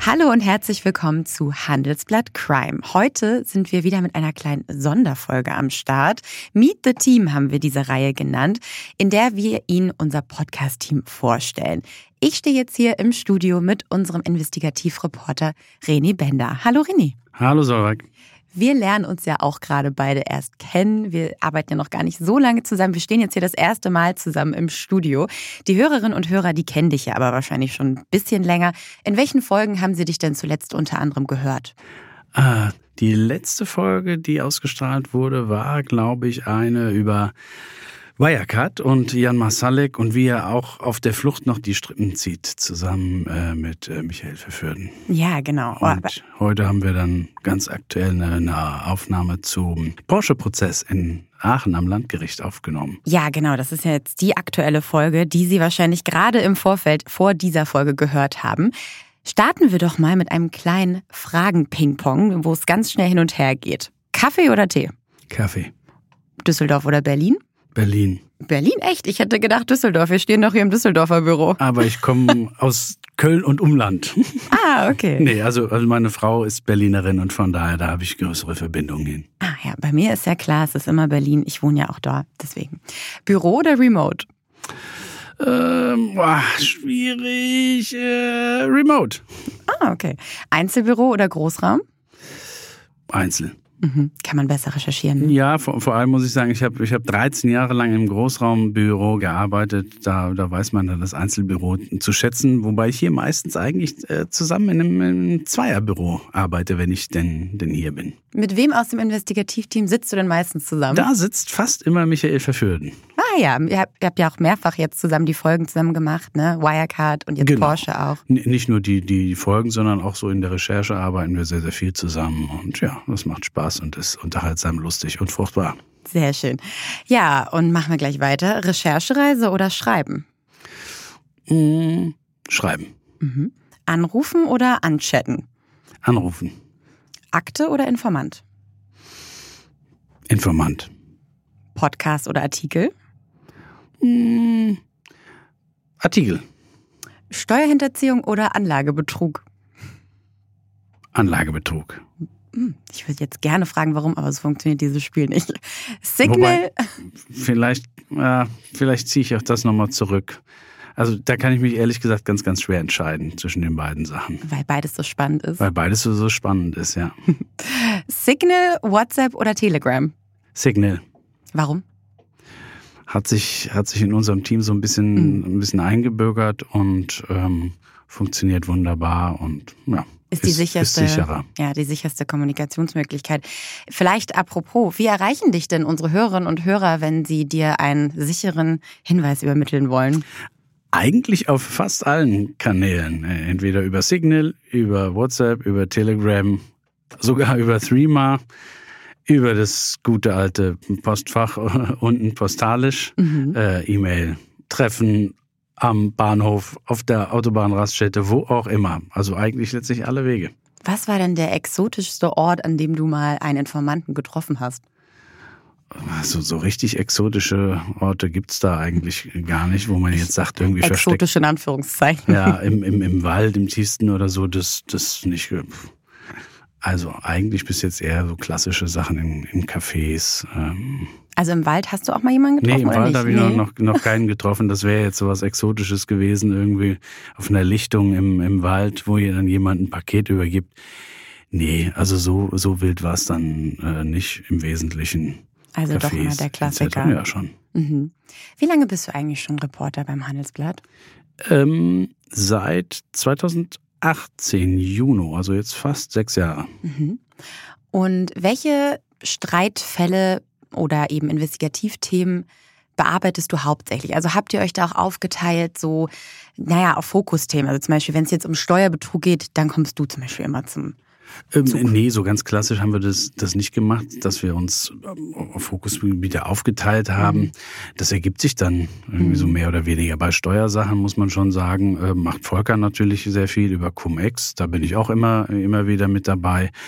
Hallo und herzlich willkommen zu Handelsblatt Crime. Heute sind wir wieder mit einer kleinen Sonderfolge am Start. Meet the Team haben wir diese Reihe genannt, in der wir Ihnen unser Podcast-Team vorstellen. Ich stehe jetzt hier im Studio mit unserem Investigativreporter René Bender. Hallo René. Hallo Solveig. Wir lernen uns ja auch gerade beide erst kennen. Wir arbeiten ja noch gar nicht so lange zusammen. Wir stehen jetzt hier das erste Mal zusammen im Studio. Die Hörerinnen und Hörer, die kennen dich ja aber wahrscheinlich schon ein bisschen länger. In welchen Folgen haben sie dich denn zuletzt unter anderem gehört? Die letzte Folge, die ausgestrahlt wurde, war, glaube ich, eine über Wirecard und Jan Marsalek und wie er auch auf der Flucht noch die Strippen zieht, zusammen mit Michael Verfürden. Ja, genau. Und heute haben wir dann ganz aktuell eine Aufnahme zum Porsche-Prozess in Aachen am Landgericht aufgenommen. Ja, genau. Das ist ja jetzt die aktuelle Folge, die Sie wahrscheinlich gerade im Vorfeld vor dieser Folge gehört haben. Starten wir doch mal mit einem kleinen Fragen-Ping-Pong, wo es ganz schnell hin und her geht. Kaffee oder Tee? Kaffee. Düsseldorf oder Berlin? Berlin. Berlin? Echt? Ich hätte gedacht Düsseldorf. Wir stehen doch hier im Düsseldorfer Büro. Aber ich komme aus Köln und Umland. Ah, okay. Nee, also meine Frau ist Berlinerin und von daher, da habe ich größere Verbindungen hin. Ah ja, bei mir ist ja klar, es ist immer Berlin. Ich wohne ja auch dort, deswegen. Büro oder Remote? Schwierig. Remote. Ah, okay. Einzelbüro oder Großraum? Einzel. Mhm. Kann man besser recherchieren. Ja, vor allem muss ich sagen, ich hab 13 Jahre lang im Großraumbüro gearbeitet. Da weiß man dann das Einzelbüro zu schätzen. Wobei ich hier meistens eigentlich zusammen in einem Zweierbüro arbeite, wenn ich denn hier bin. Mit wem aus dem Investigativteam sitzt du denn meistens zusammen? Da sitzt fast immer Michael Verfürden. Ah ja, ihr habt ja auch mehrfach jetzt zusammen die Folgen zusammen gemacht, ne? Wirecard und jetzt genau. Porsche auch. Nicht nur die Folgen, sondern auch so in der Recherche arbeiten wir sehr, sehr viel zusammen. Und ja, das macht Spaß und ist unterhaltsam, lustig und fruchtbar. Sehr schön. Ja, und machen wir gleich weiter. Recherchereise oder Schreiben? Schreiben. Mhm. Anrufen oder anchatten? Anrufen. Akte oder Informant? Informant. Podcast oder Artikel? Artikel. Steuerhinterziehung oder Anlagebetrug? Anlagebetrug. Ich würde jetzt gerne fragen, warum, aber so funktioniert dieses Spiel nicht. Signal. Wobei, vielleicht ziehe ich auch das nochmal zurück. Also da kann ich mich ehrlich gesagt ganz, ganz schwer entscheiden zwischen den beiden Sachen. Weil beides so spannend ist. Weil beides so spannend ist, ja. Signal, WhatsApp oder Telegram? Signal. Warum? Hat sich in unserem Team so ein bisschen eingebürgert und funktioniert wunderbar und ja. Ist sicherer. Ja, die sicherste Kommunikationsmöglichkeit. Vielleicht apropos, wie erreichen dich denn unsere Hörerinnen und Hörer, wenn sie dir einen sicheren Hinweis übermitteln wollen? Eigentlich auf fast allen Kanälen. Entweder über Signal, über WhatsApp, über Telegram, sogar über Threema, über das gute alte Postfach unten postalisch, E-Mail, Treffen am Bahnhof, auf der Autobahnraststätte, wo auch immer. Also eigentlich letztlich alle Wege. Was war denn der exotischste Ort, an dem du mal einen Informanten getroffen hast? Also so richtig exotische Orte gibt's da eigentlich gar nicht, wo man jetzt sagt, irgendwie versteckt. Exotisch in Anführungszeichen. Ja, im Wald, im tiefsten oder so, das nicht. Also eigentlich bis jetzt eher so klassische Sachen in Cafés. Also im Wald hast du auch mal jemanden getroffen? Nee, im Wald habe ich Nee. noch keinen getroffen. Das wäre jetzt so was Exotisches gewesen, irgendwie auf einer Lichtung im Wald, wo ihr dann jemand ein Paket übergibt. Nee, also so wild war es dann nicht im Wesentlichen. Also Cafés, doch immer der Klassiker. Ja, schon. Mhm. Wie lange bist du eigentlich schon Reporter beim Handelsblatt? Seit 2018 Juni, also jetzt fast 6 Jahre. Mhm. Und welche Streitfälle oder eben Investigativthemen bearbeitest du hauptsächlich? Also habt ihr euch da auch aufgeteilt, so, auf Fokusthemen? Also zum Beispiel, wenn es jetzt um Steuerbetrug geht, dann kommst du zum Beispiel immer zum Nee, so ganz klassisch haben wir das nicht gemacht, dass wir uns auf Fokusgebiete aufgeteilt haben. Das ergibt sich dann irgendwie so mehr oder weniger. Bei Steuersachen muss man schon sagen, macht Volker natürlich sehr viel über Cum-Ex. Da bin ich auch immer wieder mit dabei.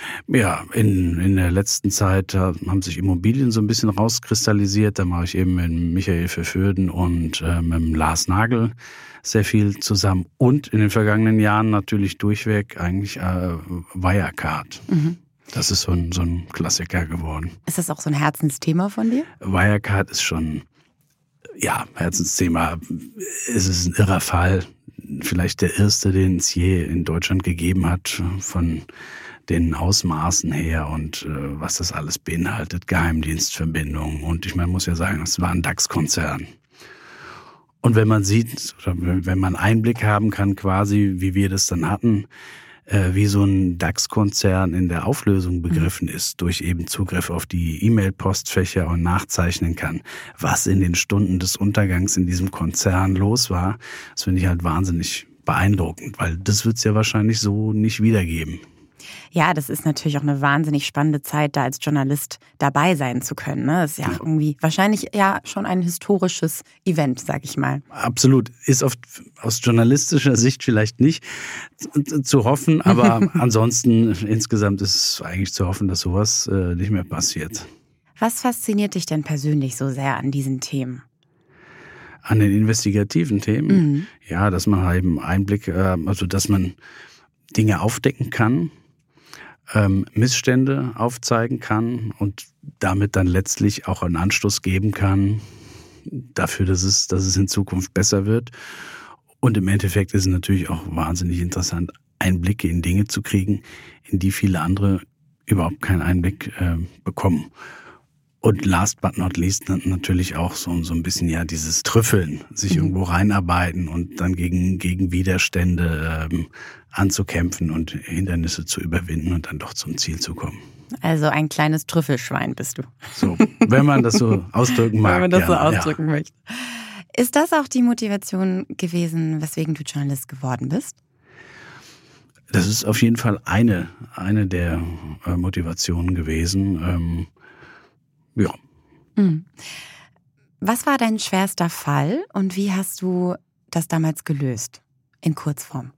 Ja, in der letzten Zeit haben sich Immobilien so ein bisschen rauskristallisiert. Da mache ich eben mit Michael Verfürden und mit Lars Nagel sehr viel zusammen. Und in den vergangenen Jahren natürlich durchweg eigentlich Wirecard. Mhm. Das ist so ein Klassiker geworden. Ist das auch so ein Herzensthema von dir? Wirecard ist schon, Herzensthema. Es ist ein irrer Fall. Vielleicht der erste, den es je in Deutschland gegeben hat, von den Ausmaßen her und was das alles beinhaltet, Geheimdienstverbindungen. Und ich meine, muss ja sagen, es war ein DAX-Konzern. Und wenn man sieht, oder wenn man Einblick haben kann, quasi, wie wir das dann hatten, wie so ein DAX-Konzern in der Auflösung begriffen ist, durch eben Zugriff auf die E-Mail-Postfächer und nachzeichnen kann, was in den Stunden des Untergangs in diesem Konzern los war, das finde ich halt wahnsinnig beeindruckend, weil das wird es ja wahrscheinlich so nicht wiedergeben. Ja, das ist natürlich auch eine wahnsinnig spannende Zeit, da als Journalist dabei sein zu können. Ne? Das ist ja irgendwie wahrscheinlich ja schon ein historisches Event, sag ich mal. Absolut. Ist oft aus journalistischer Sicht vielleicht nicht zu hoffen, aber ansonsten insgesamt ist es eigentlich zu hoffen, dass sowas nicht mehr passiert. Was fasziniert dich denn persönlich so sehr an diesen Themen? An den investigativen Themen? Mhm. Ja, dass man eben Einblick, also dass man Dinge aufdecken kann, Missstände aufzeigen kann und damit dann letztlich auch einen Anstoß geben kann dafür, dass es in Zukunft besser wird. Und im Endeffekt ist es natürlich auch wahnsinnig interessant, Einblicke in Dinge zu kriegen, in die viele andere überhaupt keinen Einblick bekommen. Und last but not least natürlich auch so ein bisschen ja dieses Trüffeln, sich irgendwo reinarbeiten und dann gegen Widerstände anzukämpfen und Hindernisse zu überwinden und dann doch zum Ziel zu kommen. Also ein kleines Trüffelschwein bist du. So, wenn man das so ausdrücken mag. Wenn man das so ausdrücken möchte. Ist das auch die Motivation gewesen, weswegen du Journalist geworden bist? Das ist auf jeden Fall eine der Motivationen gewesen. Ja. Was war dein schwerster Fall und wie hast du das damals gelöst? In Kurzform.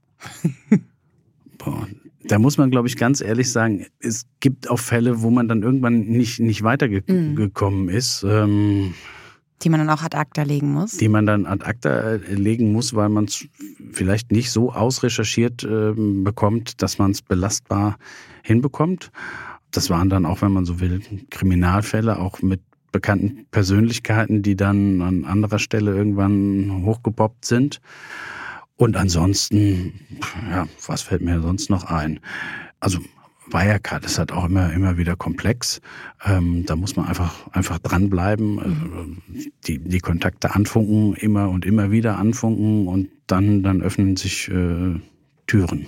Da muss man, glaube ich, ganz ehrlich sagen, es gibt auch Fälle, wo man dann irgendwann nicht weitergekommen ist. Die man dann auch ad acta legen muss? Die man dann ad acta legen muss, weil man es vielleicht nicht so ausrecherchiert bekommt, dass man es belastbar hinbekommt. Das waren dann auch, wenn man so will, Kriminalfälle, auch mit bekannten Persönlichkeiten, die dann an anderer Stelle irgendwann hochgepoppt sind. Und ansonsten, ja, was fällt mir sonst noch ein? Also Wirecard ist halt auch immer wieder komplex. Da muss man einfach dranbleiben, die Kontakte anfunken, immer und immer wieder anfunken und dann öffnen sich Türen.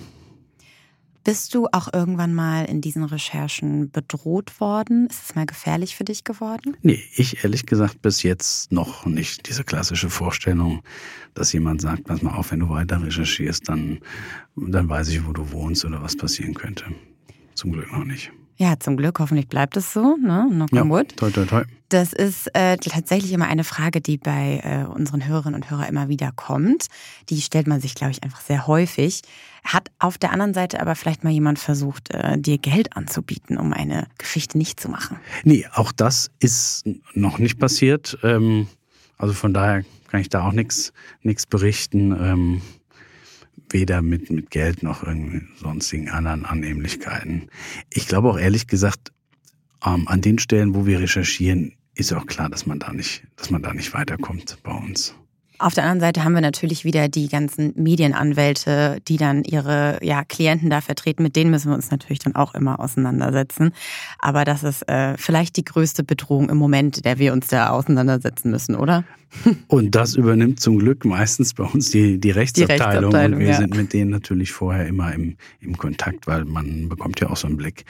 Bist du auch irgendwann mal in diesen Recherchen bedroht worden? Ist es mal gefährlich für dich geworden? Nee, ich ehrlich gesagt bis jetzt noch nicht. Diese klassische Vorstellung, dass jemand sagt, pass mal auf, wenn du weiter recherchierst, dann weiß ich, wo du wohnst oder was passieren könnte. Zum Glück noch nicht. Ja, zum Glück. Hoffentlich bleibt es so. Ne? Knock on wood. Toi, toi, toi. Das ist tatsächlich immer eine Frage, die bei unseren Hörerinnen und Hörern immer wieder kommt. Die stellt man sich, glaube ich, einfach sehr häufig. Hat auf der anderen Seite aber vielleicht mal jemand versucht, dir Geld anzubieten, um eine Geschichte nicht zu machen? Nee, auch das ist noch nicht passiert. Also von daher kann ich da auch nichts berichten. Weder mit Geld noch irgendwie sonstigen anderen Annehmlichkeiten. Ich glaube auch ehrlich gesagt, an den Stellen, wo wir recherchieren, ist auch klar, dass man da nicht weiterkommt bei uns. Auf der anderen Seite haben wir natürlich wieder die ganzen Medienanwälte, die dann ihre Klienten da vertreten. Mit denen müssen wir uns natürlich dann auch immer auseinandersetzen. Aber das ist vielleicht die größte Bedrohung im Moment, der wir uns da auseinandersetzen müssen, oder? Und das übernimmt zum Glück meistens bei uns die Rechtsabteilung. Und wir sind mit denen natürlich vorher immer im Kontakt, weil man bekommt ja auch so einen Blick,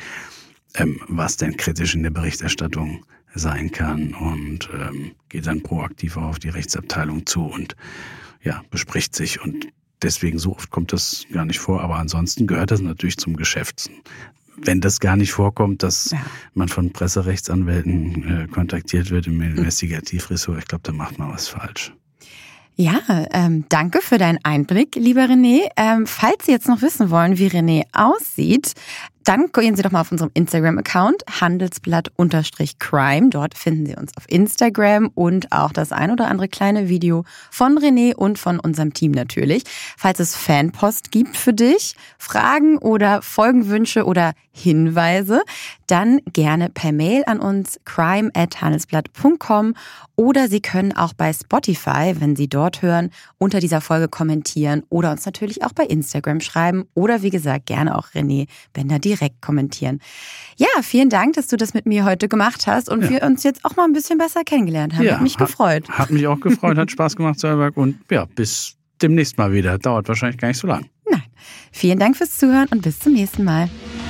was denn kritisch in der Berichterstattung sein kann und geht dann proaktiv auch auf die Rechtsabteilung zu und bespricht sich. Und deswegen so oft kommt das gar nicht vor. Aber ansonsten gehört das natürlich zum Geschäft. Wenn das gar nicht vorkommt, dass man von Presserechtsanwälten kontaktiert wird im Investigativressort, ich glaube, da macht man was falsch. Ja, danke für deinen Einblick, lieber René. Falls Sie jetzt noch wissen wollen, wie René aussieht, Dann gehen Sie doch mal auf unserem Instagram-Account handelsblatt_crime. Dort finden Sie uns auf Instagram und auch das ein oder andere kleine Video von René und von unserem Team natürlich. Falls es Fanpost gibt für dich, Fragen oder Folgenwünsche oder Hinweise, dann gerne per Mail an uns crime@handelsblatt.com oder Sie können auch bei Spotify, wenn Sie dort hören, unter dieser Folge kommentieren oder uns natürlich auch bei Instagram schreiben oder wie gesagt gerne auch René Bender direkt kommentieren. Ja, vielen Dank, dass du das mit mir heute gemacht hast und wir uns jetzt auch mal ein bisschen besser kennengelernt haben. Hat mich gefreut. Hat mich auch gefreut, hat Spaß gemacht, Zollberg, und ja, bis demnächst mal wieder. Dauert wahrscheinlich gar nicht so lang. Nein. Vielen Dank fürs Zuhören und bis zum nächsten Mal.